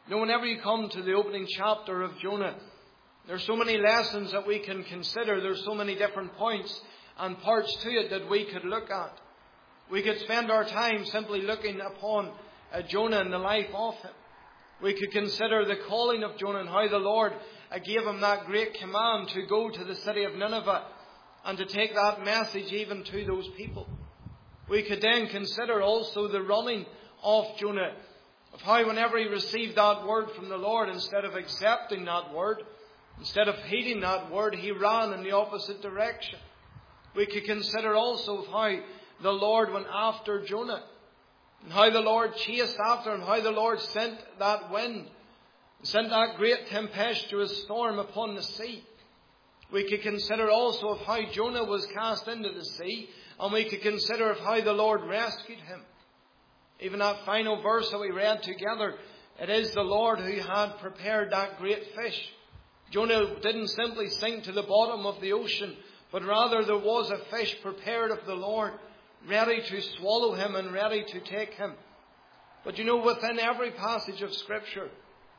You know, whenever you come to the opening chapter of Jonah, there's so many lessons that we can consider. There's so many different points and parts to it that we could look at. We could spend our time simply looking upon Jonah and the life of him. We could consider the calling of Jonah and how the Lord gave him that great command to go to the city of Nineveh and to take that message even to those people. We could then consider also the running of Jonah, of how whenever he received that word from the Lord, instead of accepting that word, instead of heeding that word, he ran in the opposite direction. We could consider also how the Lord went after Jonah, and how the Lord chased after him, how the Lord sent that wind, sent that great tempestuous storm upon the sea. We could consider also of how Jonah was cast into the sea, and we could consider of how the Lord rescued him. Even that final verse that we read together, it is the Lord who had prepared that great fish. Jonah didn't simply sink to the bottom of the ocean, but rather there was a fish prepared of the Lord, ready to swallow him and ready to take him. But you know, within every passage of Scripture,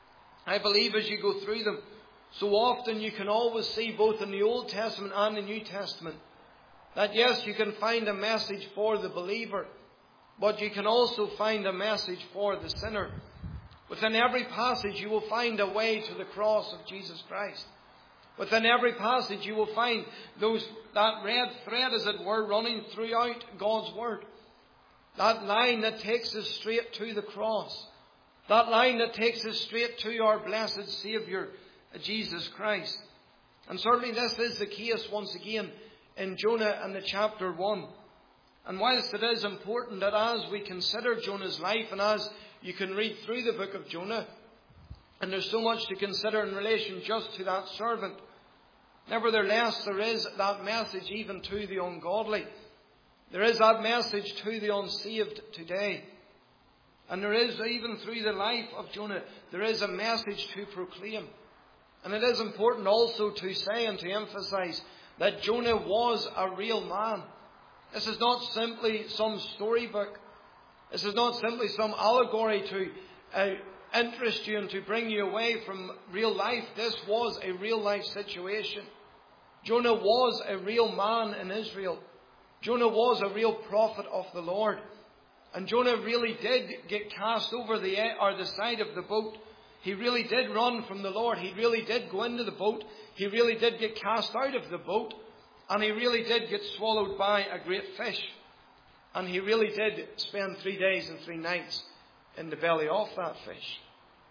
I believe as you go through them, so often you can always see both in the Old Testament and the New Testament that yes, you can find a message for the believer, but you can also find a message for the sinner. Within every passage you will find a way to the cross of Jesus Christ. Within every passage you will find that red thread, as it were, running throughout God's Word. That line that takes us straight to the cross. That line that takes us straight to our blessed Saviour, Jesus Christ. And certainly this is the case once again in Jonah and the chapter 1. And whilst it is important that as we consider Jonah's life and as you can read through the book of Jonah, and there's so much to consider in relation just to that servant, nevertheless there is that message even to the ungodly. There is that message to the unsaved today. And there is, even through the life of Jonah, there is a message to proclaim. And it is important also to say and to emphasize that Jonah was a real man. This is not simply some storybook. This is not simply some allegory to interest you and to bring you away from real life. This was a real life situation. Jonah was a real man in Israel. Jonah was a real prophet of the Lord. And Jonah really did get cast over the side of the boat. He really did run from the Lord. He really did go into the boat. He really did get cast out of the boat. And he really did get swallowed by a great fish. And he really did spend 3 days and 3 nights in the belly of that fish.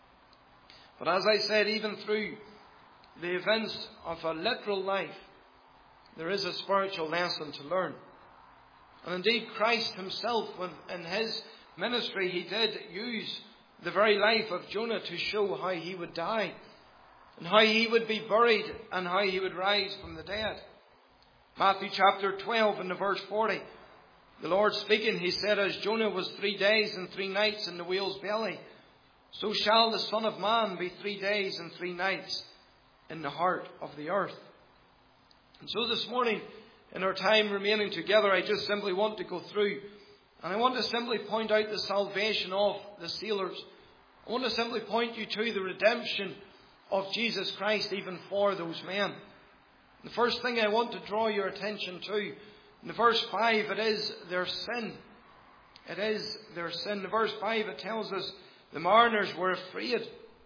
But as I said, even through the events of a literal life, there is a spiritual lesson to learn. And indeed, Christ himself, in his ministry, he did use the very life of Jonah to show how he would die, and how he would be buried, and how he would rise from the dead. Matthew chapter 12 and the verse 40, the Lord speaking, he said, as Jonah was 3 days and 3 nights in the whale's belly, so shall the Son of Man be 3 days and 3 nights in the heart of the earth. And so this morning, in our time remaining together, I just simply want to go through, and I want to simply point out the salvation of the sailors. I want to simply point you to the redemption of Jesus Christ even for those men. The first thing I want to draw your attention to, in the verse 5, it is their sin. It is their sin. In verse 5 it tells us, the mariners were afraid,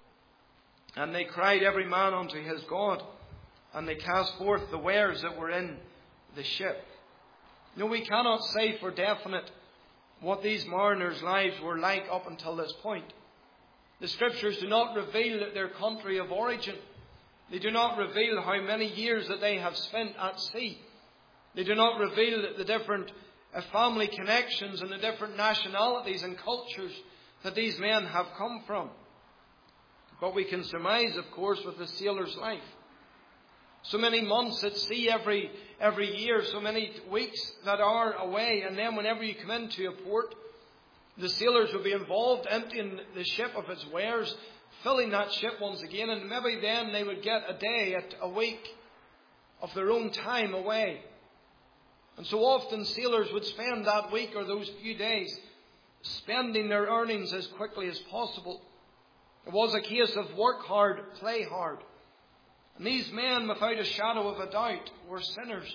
and they cried every man unto his God, and they cast forth the wares that were in the ship. No, we cannot say for definite what these mariners' lives were like up until this point. The Scriptures do not reveal their country of origin. They do not reveal how many years that they have spent at sea. They do not reveal the different family connections and the different nationalities and cultures that these men have come from. But we can surmise, of course, with the sailor's life. So many months at sea every year, so many weeks that are away, and then whenever you come into a port, the sailors will be involved emptying the ship of its wares, filling that ship once again, and maybe then they would get a day, a week of their own time away. And so often sailors would spend that week or those few days spending their earnings as quickly as possible. It was a case of work hard, play hard. And these men, without a shadow of a doubt, were sinners.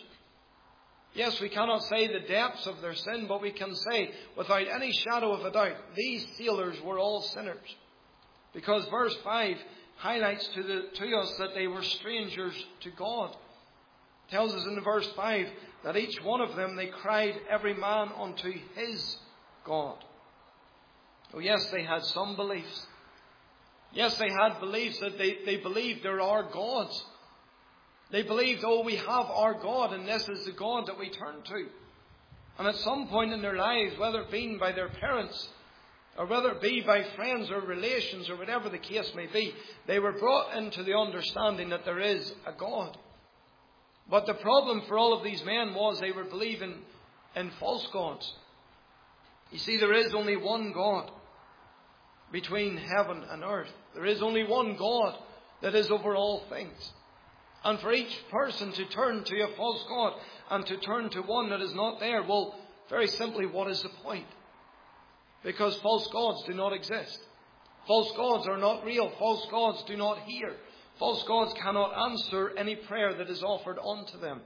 Yes, we cannot say the depths of their sin, but we can say, without any shadow of a doubt, these sailors were all sinners. Because verse 5 highlights to us that they were strangers to God. It tells us in verse 5 that each one of them, they cried every man unto his God. Oh yes, they had some beliefs. Yes, they had beliefs that they believed there are gods. They believed, oh, we have our God and this is the God that we turn to. And at some point in their lives, whether it be by their parents or whether it be by friends or relations or whatever the case may be, they were brought into the understanding that there is a God. But the problem for all of these men was they were believing in false gods. You see, there is only one God between heaven and earth. There is only one God that is over all things. And for each person to turn to a false god and to turn to one that is not there, well, very simply, what is the point? Because false gods do not exist. False gods are not real. False gods do not hear. False gods cannot answer any prayer that is offered unto them.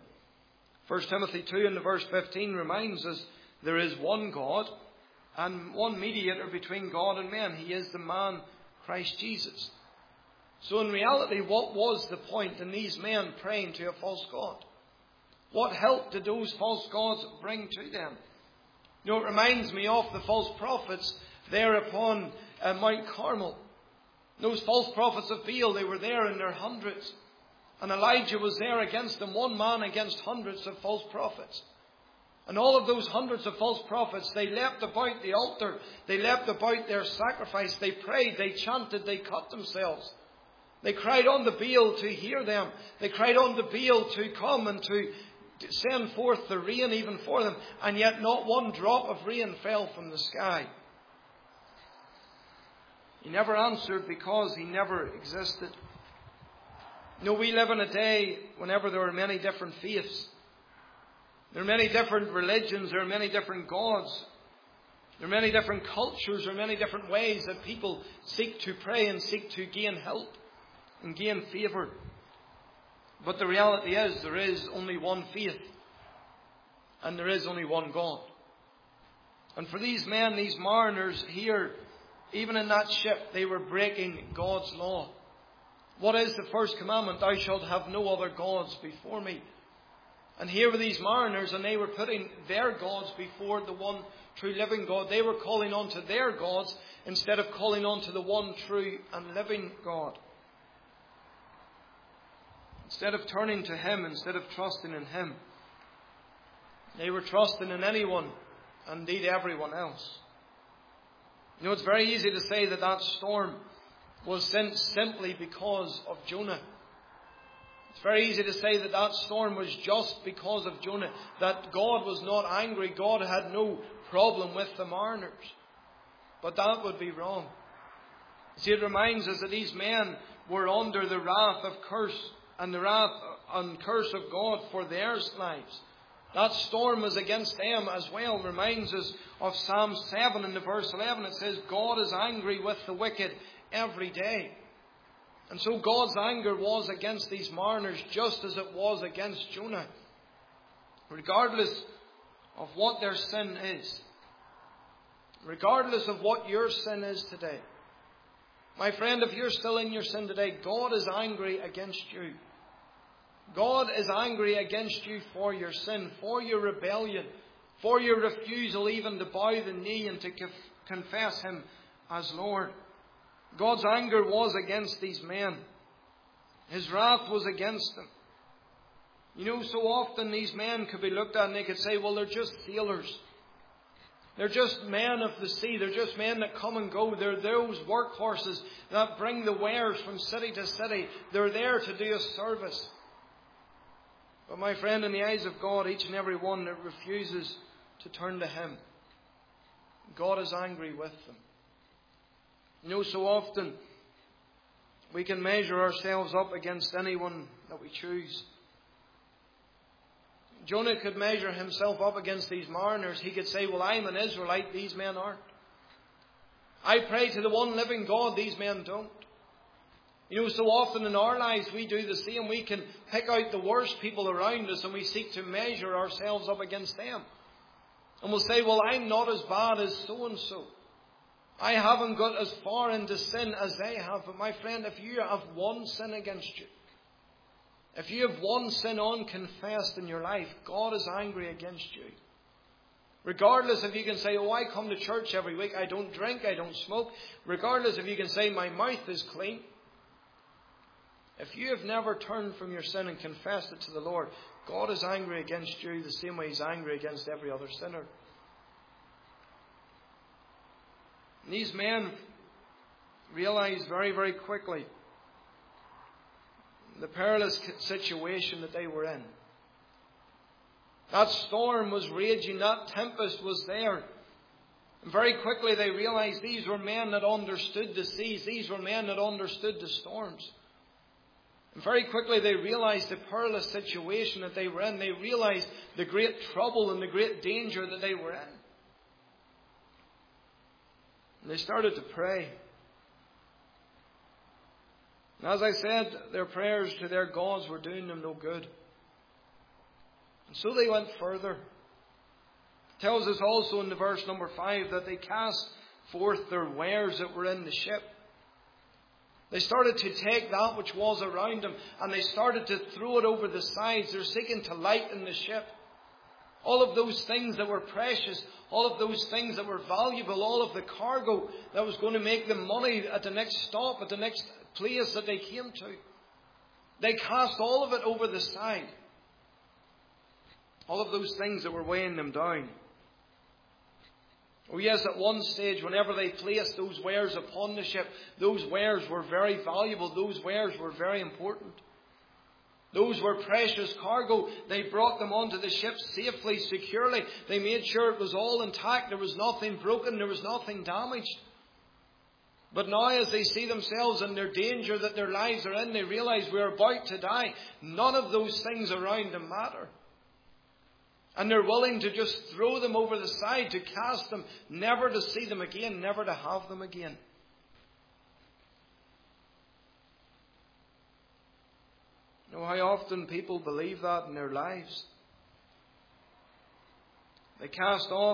1 Timothy 2 in the verse 15 reminds us there is one God and one mediator between God and men. He is the man Christ Jesus. So in reality, what was the point in these men praying to a false god? What help did those false gods bring to them? You know, it reminds me of the false prophets there upon Mount Carmel. Those false prophets of Baal, they were there in their hundreds. And Elijah was there against them, one man against hundreds of false prophets. And all of those hundreds of false prophets, they leapt about the altar. They leapt about their sacrifice. They prayed, they chanted, they cut themselves. They cried on the Baal to hear them. They cried on the Baal to come and to send forth the rain even for them. And yet not one drop of rain fell from the sky. He never answered because he never existed. You know, we live in a day whenever there are many different faiths. There are many different religions. There are many different gods. There are many different cultures. There are many different ways that people seek to pray and seek to gain help and gain favour. But the reality is there is only one faith and there is only one God. And for these men, these mariners here, even in that ship, they were breaking God's law. What is the first commandment? Thou shalt have no other gods before me. And here were these mariners, and they were putting their gods before the one true living God. They were calling on to their gods instead of calling on to the one true and living God. Instead of turning to Him, instead of trusting in Him, they were trusting in anyone, and indeed everyone else. You know, it's very easy to say that that storm was sent simply because of Jonah. It's very easy to say that that storm was just because of Jonah, that God was not angry, God had no problem with the mariners. But that would be wrong. See, it reminds us that these men were under the wrath of curse and the wrath and curse of God for their lives. That storm was against them as well. It reminds us of Psalm 7 in the verse 11. It says, God is angry with the wicked every day. And so God's anger was against these mariners just as it was against Jonah. Regardless of what their sin is. Regardless of what your sin is today. My friend, if you're still in your sin today, God is angry against you. God is angry against you for your sin, for your rebellion, for your refusal even to bow the knee and to confess Him as Lord. God's anger was against these men. His wrath was against them. You know, so often these men could be looked at and they could say, well, they're just sailors. They're just men of the sea. They're just men that come and go. They're those workhorses that bring the wares from city to city. They're there to do a service. But my friend, in the eyes of God, each and every one that refuses to turn to Him, God is angry with them. You know, so often we can measure ourselves up against anyone that we choose. Jonah could measure himself up against these mariners. He could say, well, I'm an Israelite, these men aren't. I pray to the one living God. These men don't. You know, so often in our lives we do the same. We can pick out the worst people around us and we seek to measure ourselves up against them. And we'll say, well, I'm not as bad as so-and-so. I haven't got as far into sin as they have. But my friend, if you have one sin against you, if you have one sin unconfessed in your life, God is angry against you. Regardless if you can say, oh, I come to church every week, I don't drink, I don't smoke. Regardless if you can say, my mouth is clean. If you have never turned from your sin and confessed it to the Lord, God is angry against you the same way He's angry against every other sinner. And these men realized very, very quickly the perilous situation that they were in. That storm was raging, that tempest was there. And very quickly they realized these were men that understood the seas, these were men that understood the storms. And very quickly they realized the perilous situation that they were in. They realized the great trouble and the great danger that they were in. And they started to pray. And as I said, their prayers to their gods were doing them no good. And so they went further. It tells us also in the verse number 5 that they cast forth their wares that were in the ship. They started to take that which was around them and they started to throw it over the sides. They're seeking to lighten the ship. All of those things that were precious, all of those things that were valuable, all of the cargo that was going to make them money at the next stop, at the next place that they came to. They cast all of it over the side. All of those things that were weighing them down. Oh yes, at one stage, whenever they placed those wares upon the ship, those wares were very valuable. Those wares were very important. Those were precious cargo. They brought them onto the ship safely, securely. They made sure it was all intact. There was nothing broken. There was nothing damaged. But now as they see themselves in their danger that their lives are in, they realize we're about to die. None of those things around them matter. And they're willing to just throw them over the side, to cast them, never to see them again, never to have them again. You know how often people believe that in their lives? They cast off.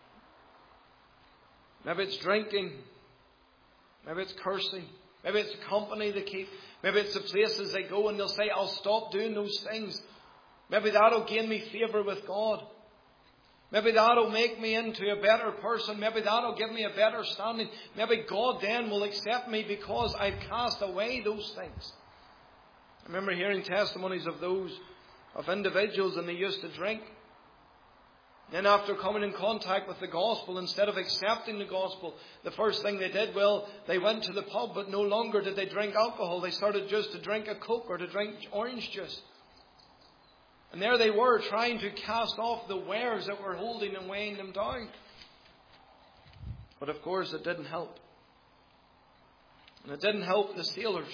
Maybe it's drinking. Maybe it's cursing. Maybe it's the company they keep. Maybe it's the places they go and they'll say, I'll stop doing those things. Maybe that'll gain me favour with God. Maybe that'll make me into a better person. Maybe that'll give me a better standing. Maybe God then will accept me because I've cast away those things. I remember hearing testimonies of individuals and they used to drink. Then after coming in contact with the gospel, instead of accepting the gospel, the first thing they did, they went to the pub, but no longer did they drink alcohol. They started just to drink a Coke or to drink orange juice. And there they were trying to cast off the wares that were holding and weighing them down. But of course it didn't help. And it didn't help the sailors.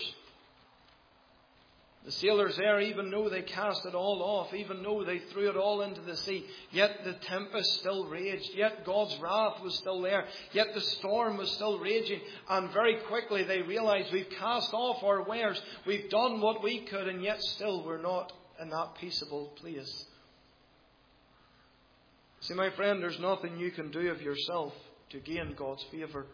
The sailors there, even though they cast it all off, even though they threw it all into the sea, yet the tempest still raged, yet God's wrath was still there, yet the storm was still raging. And very quickly they realized we've cast off our wares, we've done what we could, and yet still we're not in that peaceable place. See, my friend, there's nothing you can do of yourself to gain God's favour.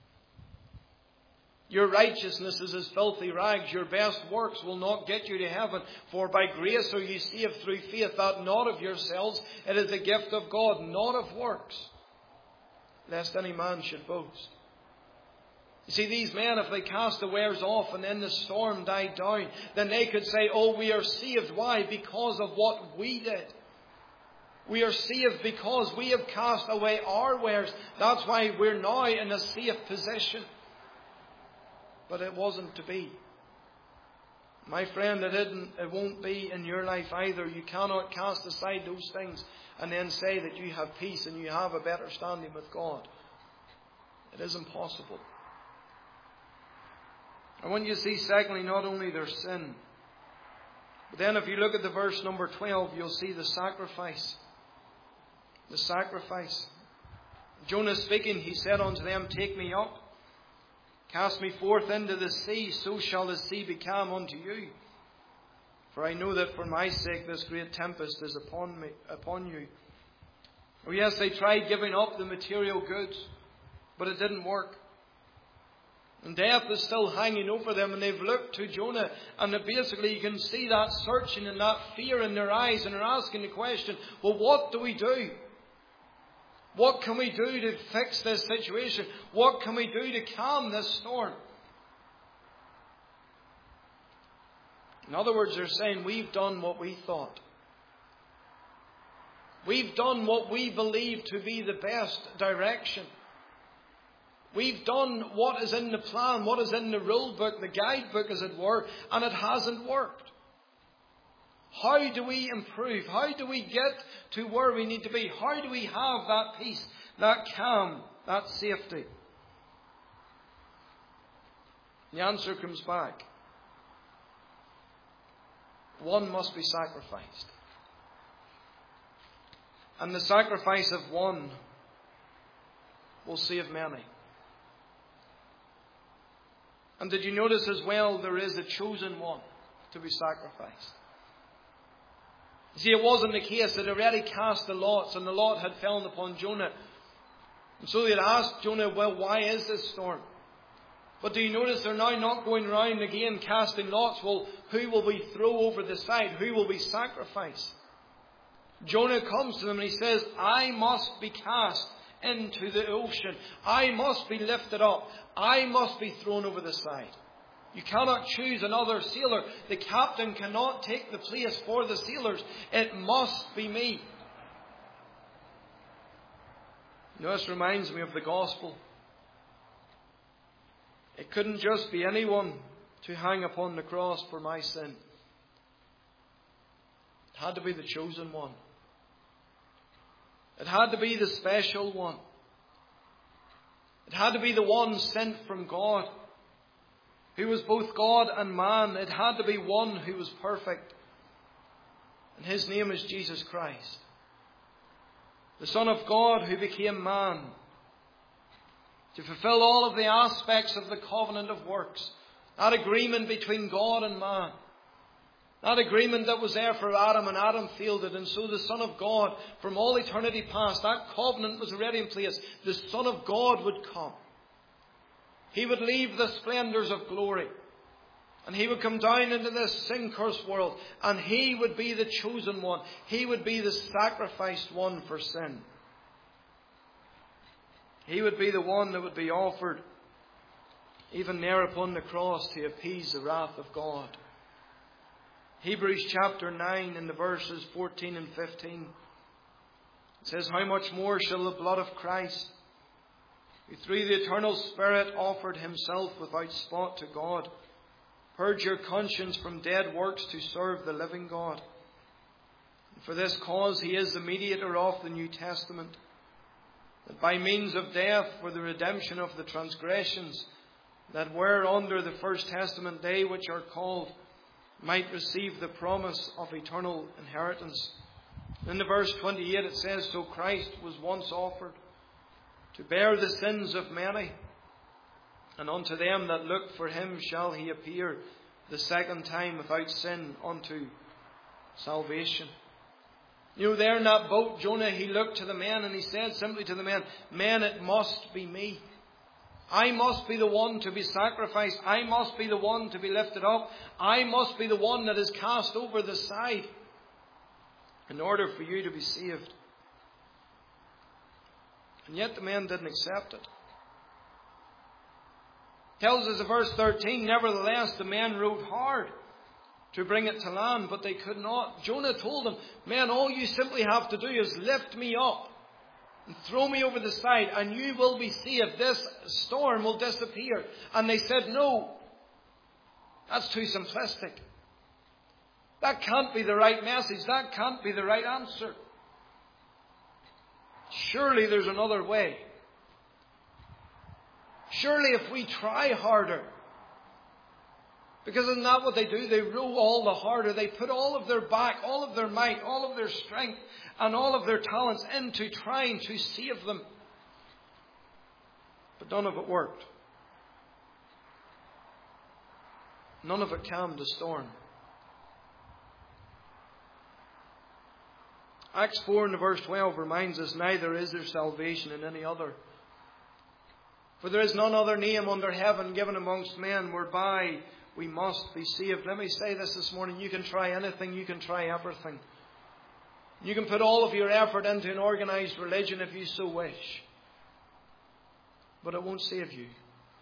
Your righteousness is as filthy rags. Your best works will not get you to heaven. For by grace are you saved through faith, that not of yourselves. It is the gift of God, not of works, lest any man should boast. You see, these men, if they cast the wares off and then the storm died down, then they could say, oh, we are saved. Why? Because of what we did. We are saved because we have cast away our wares. That's why we're now in a safe position. But it wasn't to be. My friend, it won't be in your life either. You cannot cast aside those things and then say that you have peace and you have a better standing with God. It is impossible. And when you see, secondly, not only their sin, but then if you look at the verse number 12, you'll see the sacrifice. The sacrifice. Jonah speaking, he said unto them, take me up, Cast me forth into the sea, so shall the sea be calm unto you. For I know that for my sake this great tempest is upon you. Oh yes, they tried giving up the material goods, but it didn't work. And death is still hanging over them, and they've looked to Jonah, and basically you can see that searching and that fear in their eyes, and they're asking the question, well, what do we do? What can we do to fix this situation? What can we do to calm this storm? In other words, they're saying, we've done what we thought. We've done what we believe to be the best direction. We've done what is in the plan, what is in the rule book, the guidebook as it were, and it hasn't worked. How do we improve? How do we get to where we need to be? How do we have that peace, that calm, that safety? The answer comes back. One must be sacrificed. And the sacrifice of one will save many. And did you notice as well, there is a chosen one to be sacrificed. See, it wasn't the case that already cast the lots and the lot had fallen upon Jonah. And so they had asked Jonah, well, why is this storm? But do you notice they're now not going around again casting lots? Well, who will we throw over the side? Who will we sacrifice? Jonah comes to them and he says, I must be cast into the ocean. I must be lifted up. I must be thrown over the side. You cannot choose another sailor. The captain cannot take the place for the sailors. It must be me. You know, this reminds me of the gospel. It couldn't just be anyone to hang upon the cross for my sin. It had to be the chosen one. It had to be the special one. It had to be the one sent from God, who was both God and man. It had to be one who was perfect. And his name is Jesus Christ, the Son of God who became man, to fulfill all of the aspects of the covenant of works, that agreement between God and man. That agreement that was there for Adam, and Adam failed it. And so the Son of God, from all eternity past, that covenant was already in place. The Son of God would come. He would leave the splendours of glory. And he would come down into this sin-cursed world. And he would be the chosen one. He would be the sacrificed one for sin. He would be the one that would be offered even there upon the cross to appease the wrath of God. Hebrews chapter 9 in the verses 14 and 15. It says, how much more shall the blood of Christ, who through the eternal Spirit offered himself without spot to God, purge your conscience from dead works to serve the living God. And for this cause he is the mediator of the New Testament, that by means of death for the redemption of the transgressions that were under the first testament, they which are called might receive the promise of eternal inheritance. In the verse 28 it says, so Christ was once offered to bear the sins of many, and unto them that look for him shall he appear the second time without sin unto salvation. You know, there in that boat, Jonah, he looked to the men and he said simply to the men, men, it must be me. I must be the one to be sacrificed. I must be the one to be lifted up. I must be the one that is cast over the side in order for you to be saved. And yet the men didn't accept it. It tells us in verse 13, nevertheless the men rowed hard to bring it to land, but they could not. Jonah told them, men, all you simply have to do is lift me up and throw me over the side, and you will be saved. This storm will disappear. And they said, no, that's too simplistic. That can't be the right message. That can't be the right answer. Surely there's another way. Surely if we try harder. Because isn't that what they do? They row all the harder. They put all of their back, all of their might, all of their strength, and all of their talents into trying to save them. But none of it worked. None of it calmed the storm. Acts 4 and verse 12 reminds us, neither is there salvation in any other. For there is none other name under heaven given amongst men whereby we must be saved. Let me say this morning. You can try anything. You can try everything. You can put all of your effort into an organized religion if you so wish. But it won't save you.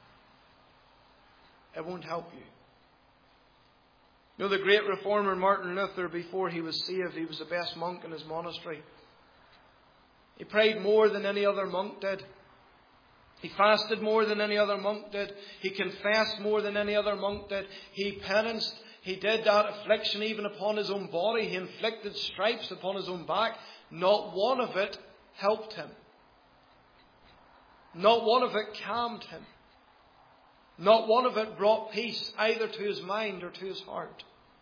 It won't help you. You know, the great reformer Martin Luther, before he was saved, he was the best monk in his monastery. He prayed more than any other monk did. He fasted more than any other monk did. He confessed more than any other monk did. He penance. He did that affliction even upon his own body. He inflicted stripes upon his own back. Not one of it helped him. Not one of it calmed him. Not one of it brought peace either to his mind or to his heart.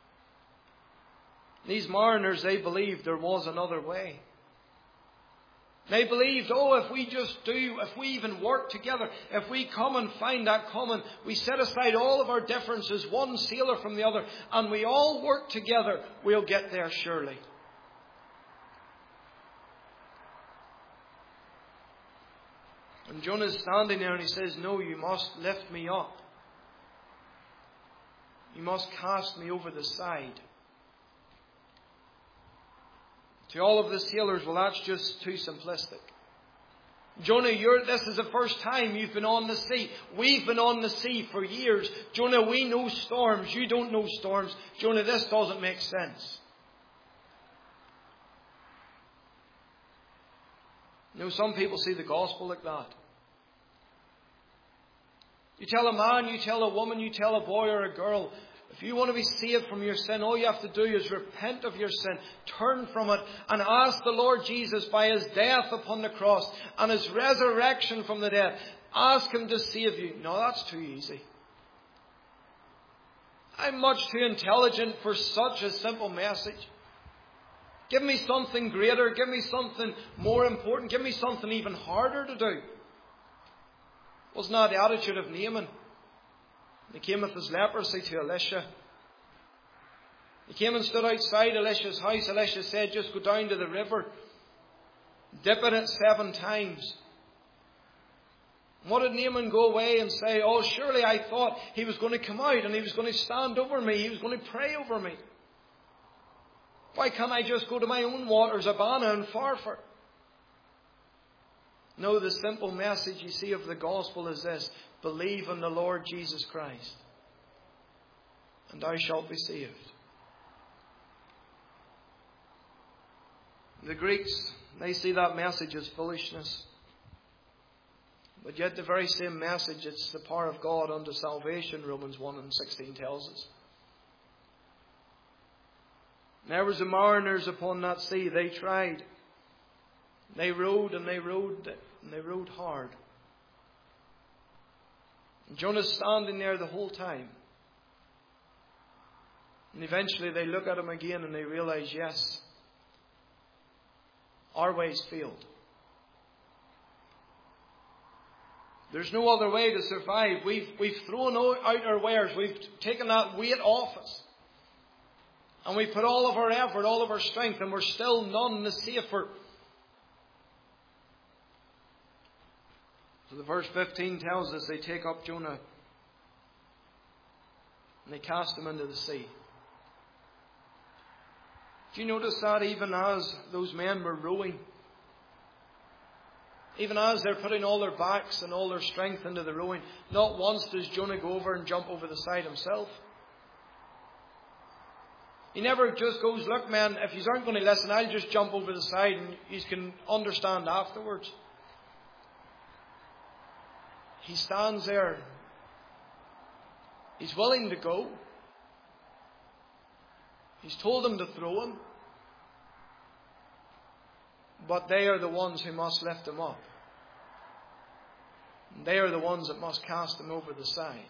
These mariners, they believed there was another way. They believed, if we even work together, if we come and find that common, we set aside all of our differences, one sailor from the other, and we all work together, we'll get there surely. And Jonah's standing there and he says, no, you must lift me up. You must cast me over the side. To all of the sailors, well, that's just too simplistic. Jonah, this is the first time you've been on the sea. We've been on the sea for years. Jonah, we know storms. You don't know storms. Jonah, this doesn't make sense. You know, some people see the gospel like that. You tell a man, you tell a woman, you tell a boy or a girl, if you want to be saved from your sin, all you have to do is repent of your sin, turn from it, and ask the Lord Jesus by His death upon the cross and His resurrection from the dead. Ask Him to save you. No, that's too easy. I'm much too intelligent for such a simple message. Give me something greater. Give me something more important. Give me something even harder to do. Wasn't that the attitude of Naaman? He came with his leprosy to Elisha. He came and stood outside Elisha's house. Elisha said, just go down to the river. Dip in it 7 times. What did Naaman go away and say? Oh, surely I thought he was going to come out and he was going to stand over me. He was going to pray over me. Why can't I just go to my own waters, Abana and Pharpar? No, the simple message you see of the gospel is this. Believe in the Lord Jesus Christ, and thou shalt be saved. The Greeks, they see that message as foolishness. But yet the very same message, it's the power of God unto salvation, Romans 1:16 tells us. There was the mariners upon that sea. They tried. They rowed and they rowed and they rowed hard. And Jonah's standing there the whole time. And eventually they look at him again and they realize, yes, our way's failed. There's no other way to survive. We've thrown out our wares. We've taken that weight off us. And we put all of our effort, all of our strength, and we're still none the safer. So the verse 15 tells us they take up Jonah and they cast him into the sea. Do you notice that even as those men were rowing, even as they're putting all their backs and all their strength into the rowing, not once does Jonah go over and jump over the side himself. He never just goes, look man, if you aren't going to listen, I'll just jump over the side and you can understand afterwards. He stands there. He's willing to go. He's told them to throw him. But they are the ones who must lift him up. And they are the ones that must cast him over the side.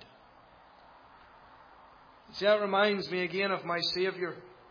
See, that reminds me again of my Saviour.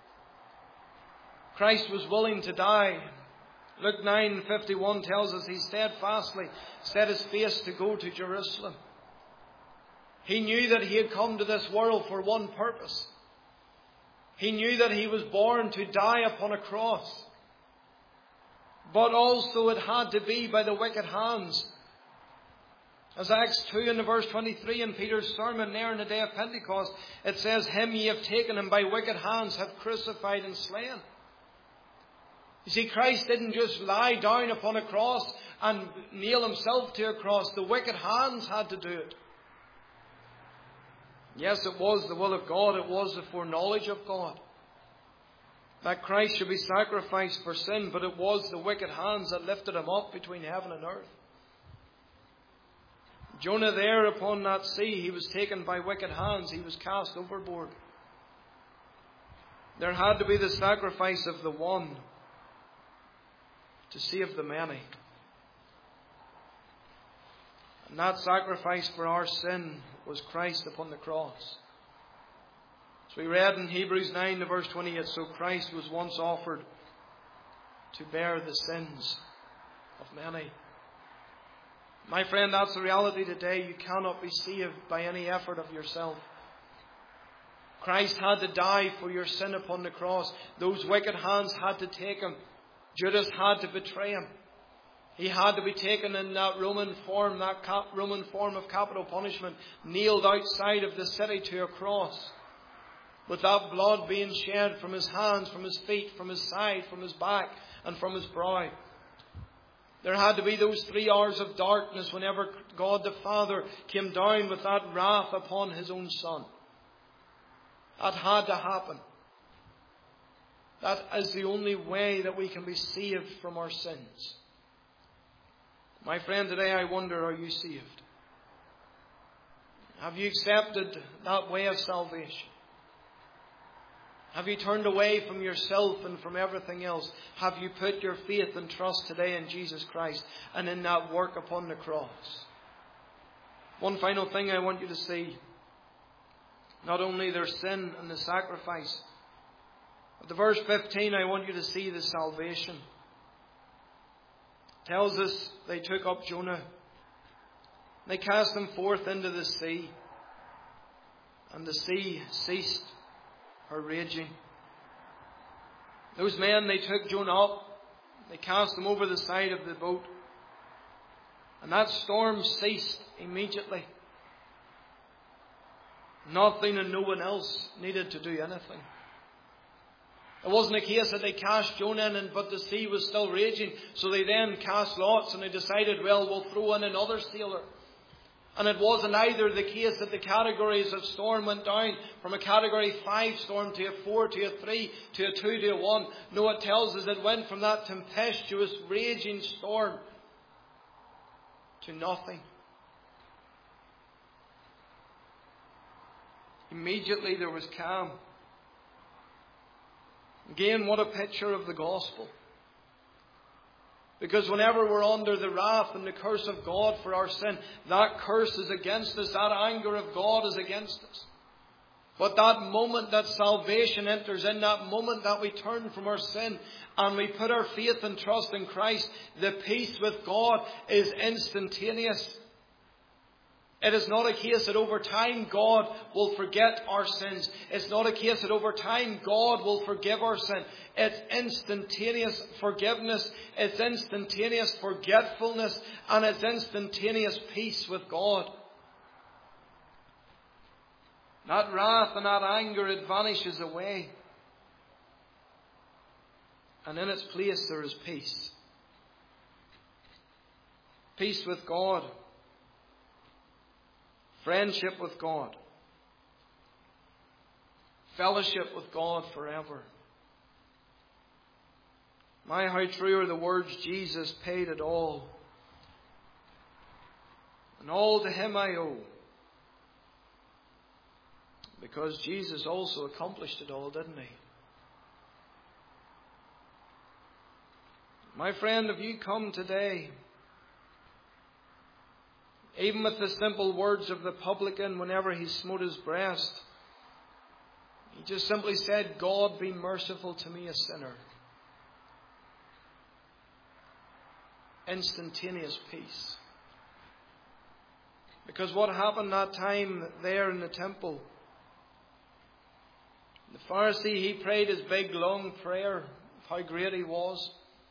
Christ was willing to die. Luke 9:51 tells us he steadfastly set his face to go to Jerusalem. He knew that He had come to this world for one purpose. He knew that He was born to die upon a cross. But also it had to be by the wicked hands. As Acts 2 in the verse 23 in Peter's sermon there on the day of Pentecost, it says, Him ye have taken and by wicked hands have crucified and slain. You see, Christ didn't just lie down upon a cross and nail Himself to a cross. The wicked hands had to do it. Yes, it was the will of God. It was the foreknowledge of God that Christ should be sacrificed for sin. But it was the wicked hands that lifted Him up between heaven and earth. Jonah there upon that sea, he was taken by wicked hands. He was cast overboard. There had to be the sacrifice of the one to save the many. And that sacrifice for our sin was Christ upon the cross. So we read in Hebrews 9 to verse 28, so Christ was once offered to bear the sins of many. My friend, that's the reality today. You cannot be saved by any effort of yourself. Christ had to die for your sin upon the cross. Those wicked hands had to take Him. Judas had to betray Him. He had to be taken in that Roman form of capital punishment, nailed outside of the city to a cross, with that blood being shed from His hands, from His feet, from His side, from His back, and from His brow. There had to be those 3 hours of darkness whenever God the Father came down with that wrath upon His own Son. That had to happen. That is the only way that we can be saved from our sins. My friend, today I wonder, are you saved? Have you accepted that way of salvation? Have you turned away from yourself and from everything else? Have you put your faith and trust today in Jesus Christ and in that work upon the cross? One final thing I want you to see. Not only their sin and the sacrifice, but the verse 15, I want you to see the salvation. It tells us they took up Jonah. They cast him forth into the sea. And the sea ceased her raging. Those men, they took Jonah up. They cast him over the side of the boat. And that storm ceased immediately. Nothing and no one else needed to do anything. It wasn't a case that they cast Jonah in, but the sea was still raging. So they then cast lots and they decided, well, we'll throw in another sailor. And it wasn't either the case that the categories of storm went down from a category 5 storm to a 4 to a 3 to a 2 to a 1. No, it tells us it went from that tempestuous, raging storm to nothing. Immediately there was calm. Again, what a picture of the gospel. Because whenever we're under the wrath and the curse of God for our sin, that curse is against us, that anger of God is against us. But that moment that salvation enters in, that moment that we turn from our sin and we put our faith and trust in Christ, the peace with God is instantaneous. It is not a case that over time God will forget our sins. It's not a case that over time God will forgive our sin. It's instantaneous forgiveness. It's instantaneous forgetfulness. And it's instantaneous peace with God. That wrath and that anger, it vanishes away. And in its place there is peace. Peace with God. Friendship with God. Fellowship with God forever. My, how true are the words, Jesus paid it all. And all to Him I owe. Because Jesus also accomplished it all, didn't He? My friend, have you come today, even with the simple words of the publican whenever he smote his breast, he just simply said, God be merciful to me, a sinner. Instantaneous peace. Because what happened that time there in the temple? The Pharisee, he prayed his big long prayer of how great he was.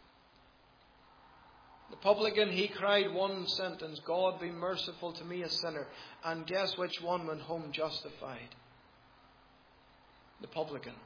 The publican, he cried one sentence, God be merciful to me a sinner. And guess which one went home justified? The publican.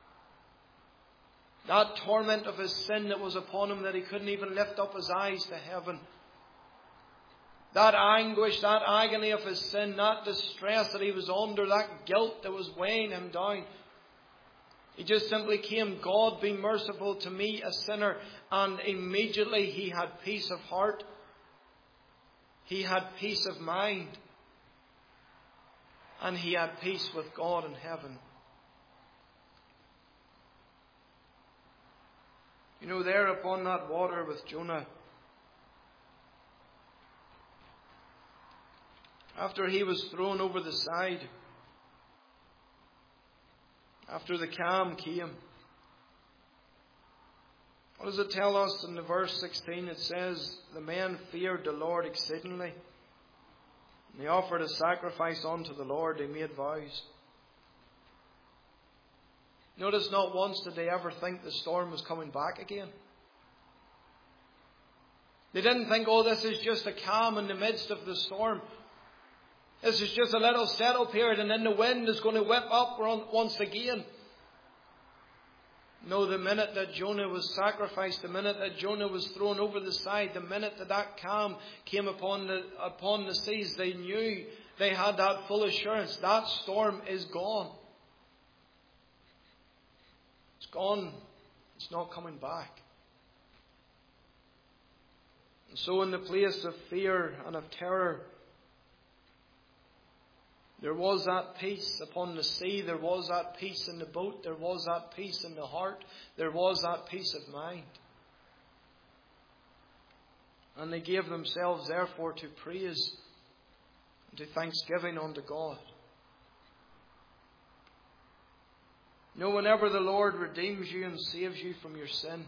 That torment of his sin that was upon him, that he couldn't even lift up his eyes to heaven. That anguish, that agony of his sin, that distress that he was under, that guilt that was weighing him down. He just simply came, God be merciful to me a sinner. And immediately he had peace of heart. He had peace of mind. And he had peace with God in heaven. You know, there upon that water with Jonah, after he was thrown over the side, after the calm came, what does it tell us in the verse 16? It says, the men feared the Lord exceedingly. And they offered a sacrifice unto the Lord. They made vows. Notice not once did they ever think the storm was coming back again. They didn't think, oh, this is just a calm in the midst of the storm. This is just a little settle period and then the wind is going to whip up once again. No, the minute that Jonah was sacrificed, the minute that Jonah was thrown over the side, the minute that calm came upon the seas, they knew, they had that full assurance, that storm is gone. It's gone. It's not coming back. And so in the place of fear and of terror, there was that peace upon the sea. There was that peace in the boat. There was that peace in the heart. There was that peace of mind. And they gave themselves therefore to praise and to thanksgiving unto God. You know, whenever the Lord redeems you and saves you from your sin,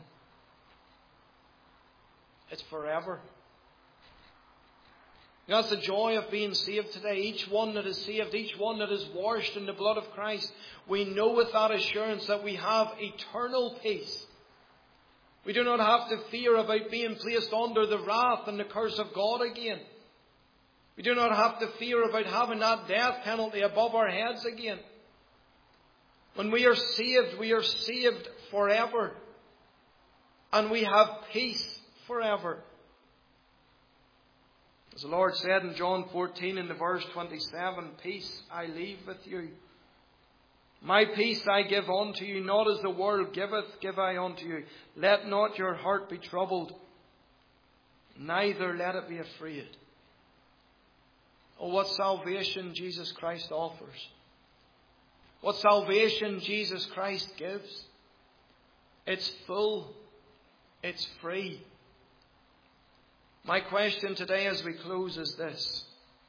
it's forever. That's the joy of being saved today. Each one that is saved, each one that is washed in the blood of Christ, we know with that assurance that we have eternal peace. We do not have to fear about being placed under the wrath and the curse of God again. We do not have to fear about having that death penalty above our heads again. When we are saved forever. And we have peace forever. As the Lord said in John 14 in the verse 27, peace I leave with you. My peace I give unto you, not as the world giveth, give I unto you. Let not your heart be troubled, neither let it be afraid. Oh, what salvation Jesus Christ offers. What salvation Jesus Christ gives. It's full. It's free. My question today as we close is this.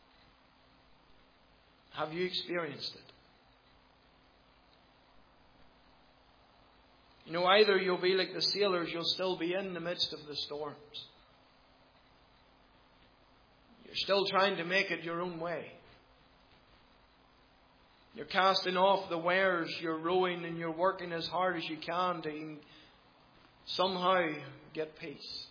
Have you experienced it? You know, either you'll be like the sailors, you'll still be in the midst of the storms. You're still trying to make it your own way. You're casting off the wares, you're rowing and you're working as hard as you can to somehow get peace.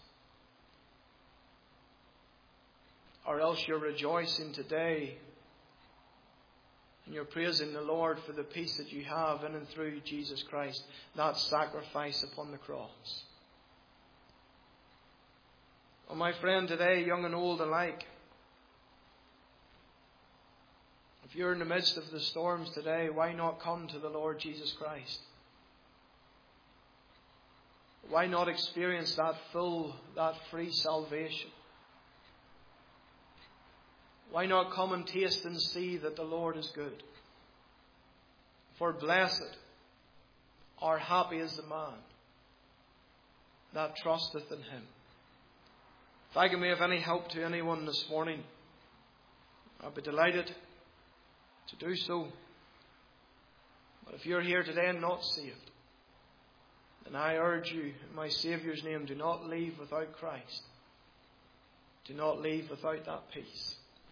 Or else you're rejoicing today and you're praising the Lord for the peace that you have in and through Jesus Christ, that sacrifice upon the cross. Oh, my friend, today, young and old alike, if you're in the midst of the storms today, why not come to the Lord Jesus Christ? Why not experience that full, that free salvation? Why not come and taste and see that the Lord is good? For blessed or happy is the man that trusteth in him. If I can be of any help to anyone this morning, I'll be delighted to do so. But if you're here today and not saved, then I urge you in my Saviour's name, do not leave without Christ. Do not leave without that peace.